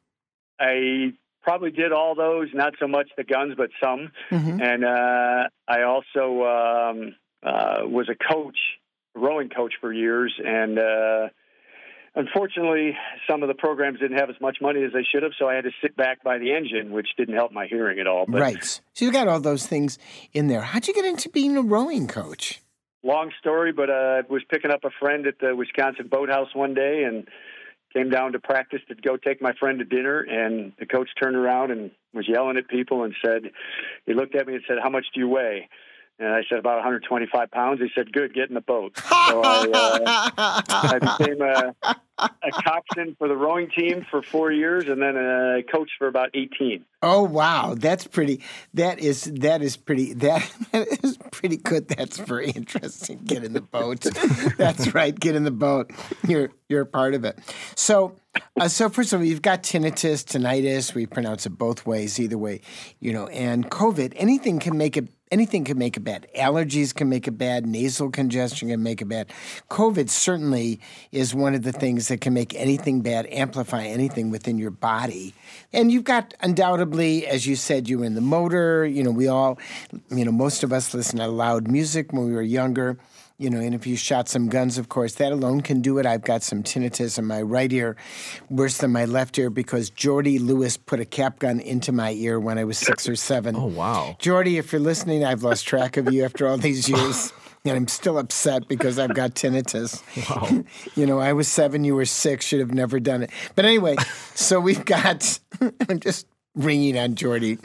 I probably did all those, not so much the guns, but some. Mm-hmm. And uh, I also um, uh, was a coach, a rowing coach for years. And uh, unfortunately, some of the programs didn't have as much money as they should have, so I had to sit back by the engine, which didn't help my hearing at all. But right. So you got all those things in there. How'd you get into being a rowing coach? Long story, but I uh, was picking up a friend at the Wisconsin Boathouse one day and came down to practice to go take my friend to dinner, and the coach turned around and was yelling at people and said, he looked at me and said, "How much do you weigh?" And I said, "About one hundred twenty-five pounds. He said, "Good, get in the boat." So I, uh, I became a, a coxswain for the rowing team for four years and then a coach for about eighteen. Oh, wow. That's pretty, that is, that is pretty, that, that is pretty good. That's very interesting. Get in the boat. That's right. Get in the boat. You're, you're a part of it. So, uh, so first of all, you've got tinnitus, tinnitus. We pronounce it both ways, either way, you know, and COVID, anything can make it Anything can make it bad. Allergies can make it bad. Nasal congestion can make it bad. COVID certainly is one of the things that can make anything bad, amplify anything within your body. And you've got undoubtedly, as you said, you were in the motor. You know, we all, you know, most of us listened to loud music when we were younger. You know, and if you shot some guns, of course, that alone can do it. I've got some tinnitus in my right ear, worse than my left ear, because Jordy Lewis put a cap gun into my ear when I was six or seven. Oh, wow. Jordy, if you're listening, I've lost track of you after all these years. And I'm still upset because I've got tinnitus. Wow. You know, I was seven, you were six, should have never done it. But anyway, so we've got, I'm just ringing on Jordy.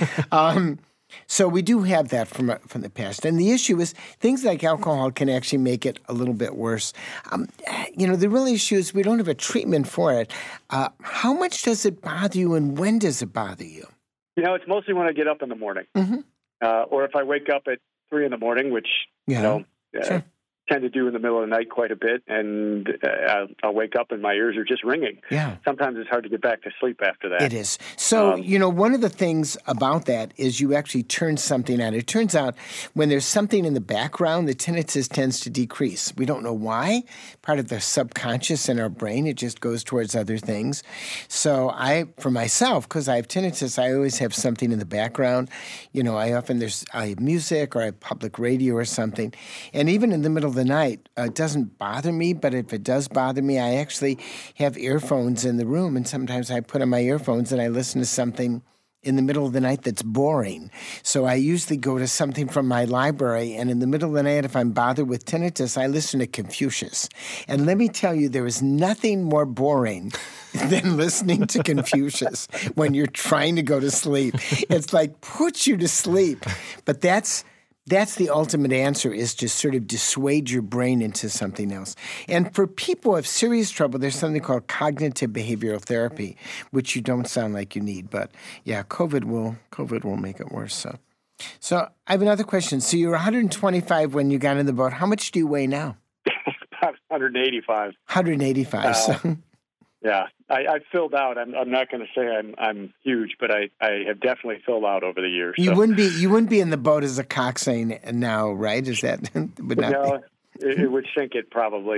Um So we do have that from from the past. And the issue is things like alcohol can actually make it a little bit worse. Um, you know, the real issue is we don't have a treatment for it. Uh, how much does it bother you and when does it bother you? You know, it's mostly when I get up in the morning. Mm-hmm. Uh, or if I wake up at three in the morning, which, yeah. you know, uh, sure. tend to do in the middle of the night quite a bit, and uh, I'll, I'll wake up and my ears are just ringing. Yeah. Sometimes it's hard to get back to sleep after that. It is. So, um, you know, one of the things about that is you actually turn something on. It turns out when there's something in the background, the tinnitus tends to decrease. We don't know why. Part of the subconscious in our brain, it just goes towards other things. So I, for myself, because I have tinnitus, I always have something in the background. You know, I often, there's, I have music or I have public radio or something. And even in the middle of the night, uh, it doesn't bother me, but if it does bother me, I actually have earphones in the room, and sometimes I put on my earphones and I listen to something in the middle of the night that's boring. So I usually go to something from my library, and in the middle of the night, if I'm bothered with tinnitus, I listen to Confucius. And let me tell you, there is nothing more boring than listening to Confucius when you're trying to go to sleep. It's like puts you to sleep. But that's That's the ultimate answer, is to sort of dissuade your brain into something else. And for people who have serious trouble, there's something called cognitive behavioral therapy, which you don't sound like you need. But yeah, COVID will COVID will make it worse. So, so I have another question. So you were one hundred twenty-five when you got in the boat. How much do you weigh now? About one eighty-five. one hundred eighty-five. Uh, so. Yeah, I, I filled out. I'm, I'm not going to say I'm, I'm huge, but I, I have definitely filled out over the years. You so. wouldn't be you wouldn't be in the boat as a coxswain now, right? Is that would not no, be? It, it would sink it probably.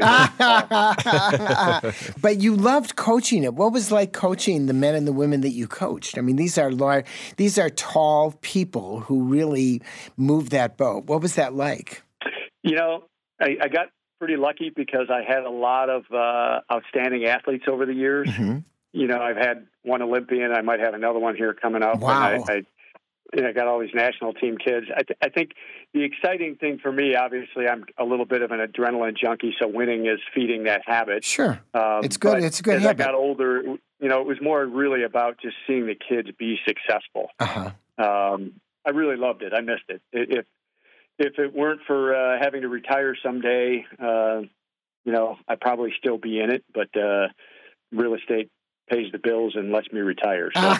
But you loved coaching it. What was like coaching the men and the women that you coached? I mean, these are large, these are tall people who really move that boat. What was that like? You know, I, I got pretty lucky because I had a lot of uh, outstanding athletes over the years. Mm-hmm. You know, I've had one Olympian. I might have another one here coming up. Wow. And I, I, and I got all these national team kids. I, th- I think the exciting thing for me, obviously, I'm a little bit of an adrenaline junkie, so winning is feeding that habit. Sure. Um, it's good. It's a good as habit. I got older, you know, it was more really about just seeing the kids be successful. Uh-huh. Um, I really loved it. I missed it. If if it weren't for uh, having to retire someday, uh, you know, I'd probably still be in it. But uh, real estate pays the bills and lets me retire. So.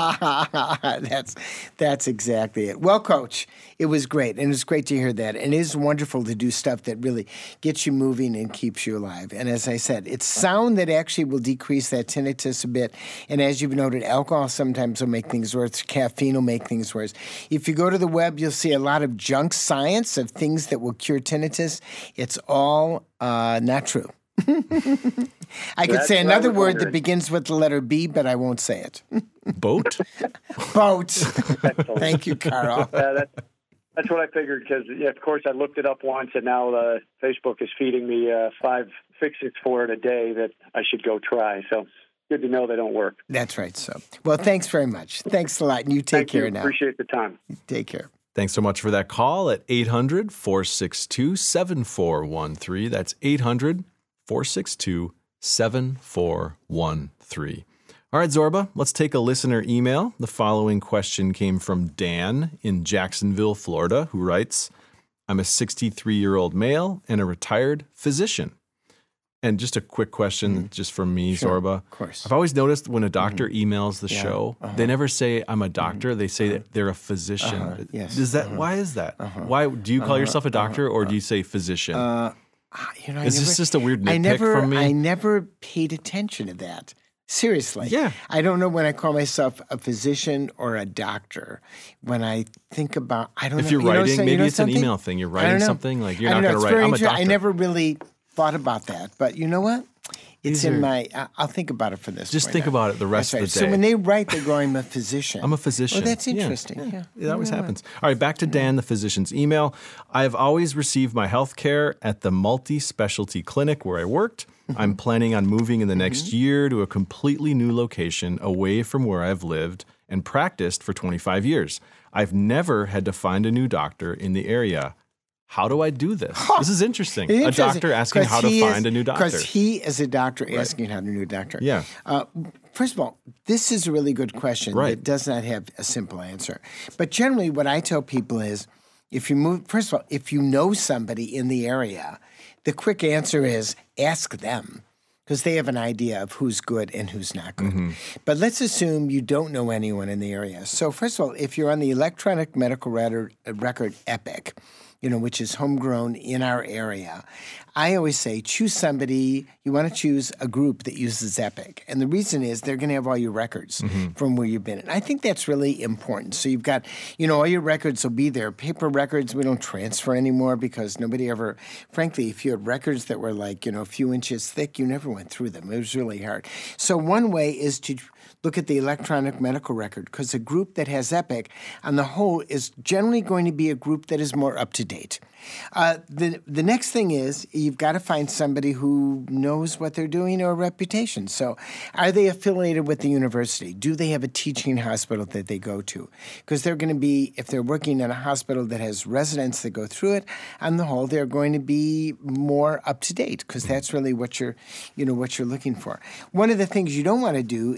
that's that's exactly it. Well, Coach, it was great, and it's great to hear that. And it is wonderful to do stuff that really gets you moving and keeps you alive. And as I said, it's sound that actually will decrease that tinnitus a bit. And as you've noted, alcohol sometimes will make things worse. Caffeine will make things worse. If you go to the web, you'll see a lot of junk science of things that will cure tinnitus. It's all uh, not true. I could That's say another word wondering. that begins with the letter B, but I won't say it. Boat? Boat. Thank you, Carl. Yeah, that, that's what I figured because, yeah, of course, I looked it up once, and now uh, Facebook is feeding me uh, five fixes for it a day that I should go try. So good to know they don't work. That's right. So, well, thanks very much. Thanks a lot, and you take Thank care you. now. Appreciate the time. Take care. Thanks so much for that call at eight hundred, four six two, seven four one three. That's eight hundred, four six two, seven four one three. All right, Zorba, let's take a listener email. The following question came from Dan in Jacksonville, Florida, who writes, I'm a sixty-three-year-old male and a retired physician. And just a quick question mm-hmm. just from me, sure, Zorba. Of course. I've always noticed when a doctor mm-hmm. emails the yeah. show, uh-huh. they never say, I'm a doctor. Mm-hmm. They say uh-huh. that they're a physician. Uh-huh. Yes. Does that, uh-huh. Why is that? Uh-huh. Why do you call uh-huh. yourself a doctor uh-huh. or do you say physician? Uh, you know, I is never, this just a weird nitpick I never, from me? I never paid attention to that. Seriously. Yeah. I don't know when I call myself a physician or a doctor. When I think about, I don't if know. you're you know, writing, so, maybe you know it's something? an email thing. You're I don't writing know. something like you're I not don't going to know. It's write, very I'm a inter- doctor. I never really thought about that. But you know what? It's These in are- my, I- I'll think about it for this. Just point think on. about it the rest That's right. of the day. So when they write, they go, I'm a physician. I'm a physician. Oh, that's Yeah. interesting. Yeah. Yeah, that always Yeah. happens. All right, back to Dan, the physician's email. I've always received my health care at the multi-specialty clinic where I worked. Mm-hmm. I'm planning on moving in the next mm-hmm. year to a completely new location away from where I've lived and practiced for twenty-five years. I've never had to find a new doctor in the area. How do I do this? Huh. This is interesting. It's A interesting, doctor asking how to he find is, a new doctor. Because he is a doctor asking how to new doctor. Yeah. Uh, first of all, this is a really good question Right. that does not have a simple answer. But generally, what I tell people is, if you move, first of all, if you know somebody in the area, the quick answer is ask them, because they have an idea of who's good and who's not good. Mm-hmm. But let's assume you don't know anyone in the area. So first of all, if you're on the electronic medical record, record EPIC, you know, which is homegrown in our area, I always say choose somebody, you want to choose a group that uses EPIC. And the reason is they're going to have all your records mm-hmm. from where you've been. And I think that's really important. So you've got, you know, all your records will be there. Paper records, we don't transfer anymore because nobody ever, frankly, if you had records that were like, you know, a few inches thick, you never went through them. It was really hard. So one way is to look at the electronic medical record because a group that has EPIC on the whole is generally going to be a group that is more up to date. Uh, the the next thing is you've got to find somebody who knows what they're doing or a reputation. So are they affiliated with the university? Do they have a teaching hospital that they go to? Because they're going to be, if they're working in a hospital that has residents that go through it, on the whole, they're going to be more up to date because that's really what you're, you know, what you're looking for. One of the things you don't want to do is go to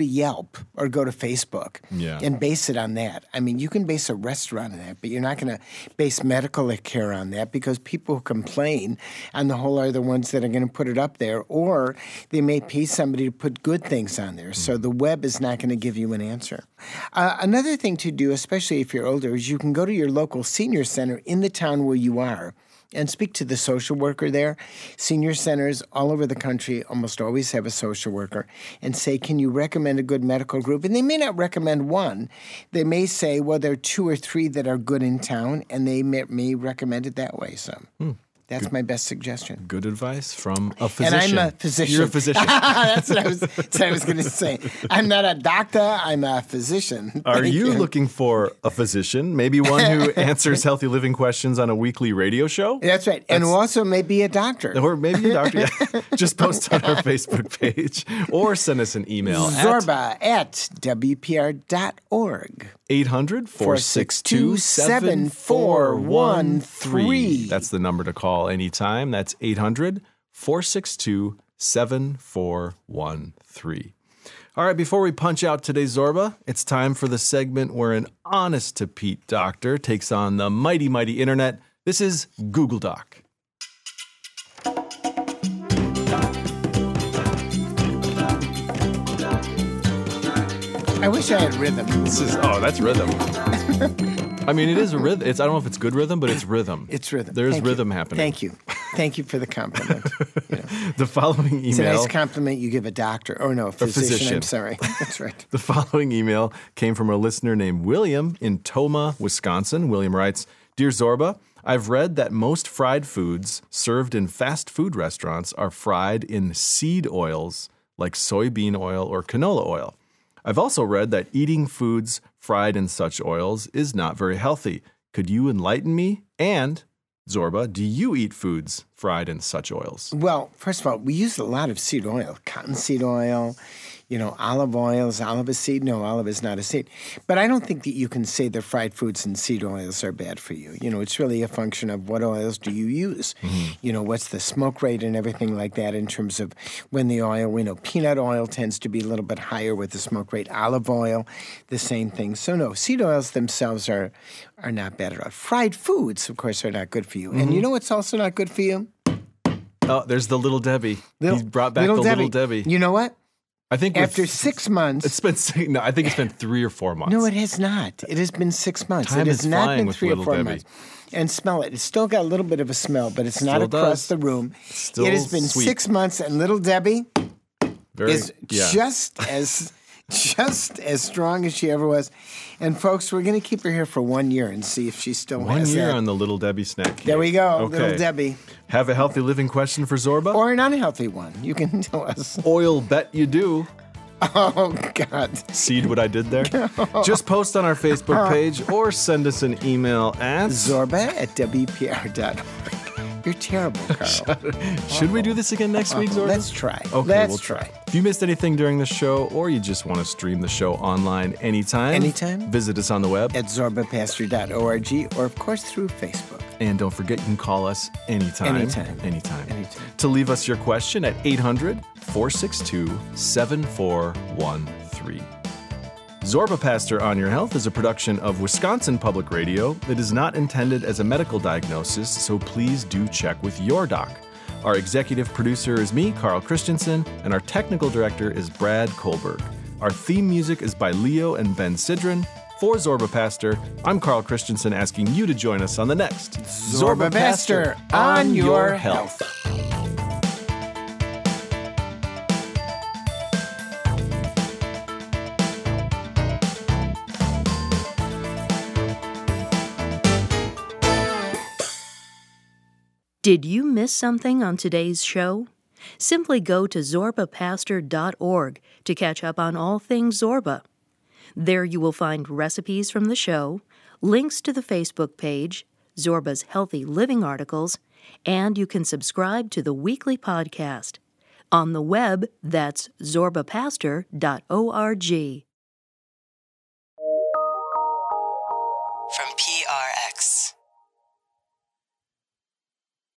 Yelp or go to Facebook Yeah. and base it on that. I mean, you can base a restaurant on that, but you're not going to base medical care on that because people who complain on the whole are the ones that are going to put it up there, or they may pay somebody to put good things on there. So the web is not going to give you an answer. Uh, another thing to do, especially if you're older, is you can go to your local senior center in the town where you are and speak to the social worker there. Senior centers all over the country almost always have a social worker, and say, can you recommend a good medical group? And they may not recommend one. They may say, well, there are two or three that are good in town, and they may, may recommend it that way. So hmm. that's good. My best suggestion. Good advice from a physician. And I'm a physician. You're a physician. That's what I was, that's what I was going to say. I'm not a doctor. I'm a physician. Are Thank you, you looking for a physician? Maybe one who answers healthy living questions on a weekly radio show? That's right. That's, and who also may be a doctor. Or maybe a doctor. Yeah. Just post on our Facebook page or send us an email. Zorba at W P R dot org. eight hundred, four six two, seven four one three. That's the number to call anytime. That's eight hundred, four six two, seven four one three. All right, before we punch out today's Zorba, it's time for the segment where an honest-to-Pete doctor takes on the mighty, mighty internet. This is Google Doc. I wish I had rhythm. This is oh, that's rhythm. I mean, it is a rhythm. It's I don't know if it's good rhythm, but it's rhythm. It's rhythm. There's Thank rhythm you. happening. Thank you. Thank you for the compliment. You know. The following email. It's a nice compliment you give a doctor. Or no, a physician. A physician. I'm sorry. That's right. The following email came from a listener named William in Tomah, Wisconsin. William writes, Dear Zorba, I've read that most fried foods served in fast food restaurants are fried in seed oils like soybean oil or canola oil. I've also read that eating foods fried in such oils is not very healthy. Could you enlighten me? And, Zorba, do you eat foods fried in such oils? Well, first of all, we use a lot of seed oil, cottonseed oil, you know, olive oil. Is olive a seed? No, olive is not a seed. But I don't think that you can say that fried foods and seed oils are bad for you. You know, it's really a function of what oils do you use. Mm-hmm. You know, what's the smoke rate and everything like that in terms of when the oil, we know peanut oil tends to be a little bit higher with the smoke rate. Olive oil, the same thing. So no, seed oils themselves are, are not bad at all. Fried foods, of course, are not good for you. Mm-hmm. And you know what's also not good for you? Oh, there's the Little Debbie. Little, he brought back little the Debbie. Little Debbie. You know what? I think after six months, it's been no. I think it's been three or four months. No, it has not. It has been six months. Time it has is not flying been with three Little or four Debbie. months. And smell it. It's still got a little bit of a smell, but it's Still not across does. the room. Still it has been sweet. six months, and Little Debbie Very, is yeah. just as just as strong as she ever was. And folks, we're going to keep her here for one year and see if she still One has year that. on the Little Debbie snack cake. There we go, Okay. Little Debbie. Have a healthy living question for Zorba? Or an unhealthy one. You can tell us. Oil bet you do. Oh, God. See what I did there? Just post on our Facebook page or send us an email at Zorba at W P R dot org. You're terrible, Carl. Should we do this again next week, Zorba? Let's try. Okay, Let's we'll try. If you missed anything during the show or you just want to stream the show online anytime, Anytime. visit us on the web. At zorba pastor dot org or, of course, through Facebook. And don't forget, you can call us anytime. Anytime. Anytime. Anytime. To leave us your question at eight hundred, four six two, seven four one three. Zorba Pastor on Your Health is a production of Wisconsin Public Radio that is not intended as a medical diagnosis, so please do check with your doc. Our executive producer is me, Carl Christensen, and our technical director is Brad Kohlberg. Our theme music is by Leo and Ben Sidran. For Zorba Pastor, I'm Carl Christensen asking you to join us on the next Zorba Pastor on Your Health. Did you miss something on today's show? Simply go to zorba pastor dot org to catch up on all things Zorba. There you will find recipes from the show, links to the Facebook page, Zorba's Healthy Living articles, and you can subscribe to the weekly podcast. On the web, that's zorba pastor dot org.